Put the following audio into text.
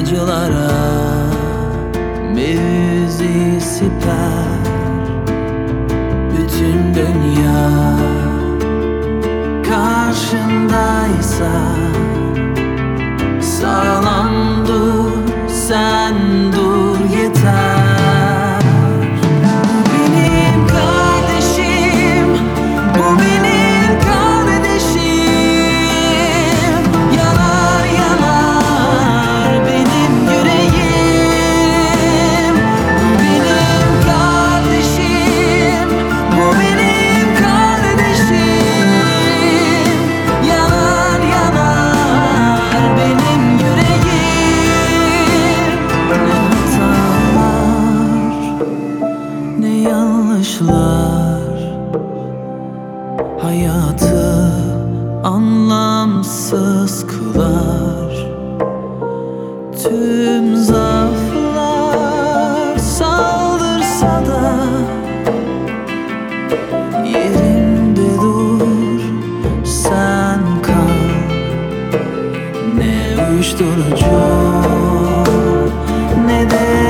acılara müziği siper. Bütün dünya karşındaysa sağlam dur, sen dur yeter. Benim kardeşim, bu benim kardeşim. Yanar yanar benim yüreğim. Benim kardeşim, bu benim kardeşim. Yanar yanar benim yüreğim. Ne hatalar, ne yanlışlar hayatı anlamsız kılar. Tüm zaaflar saldırsa da yerinde dur, sen kal. Ne uyuşturucu ne de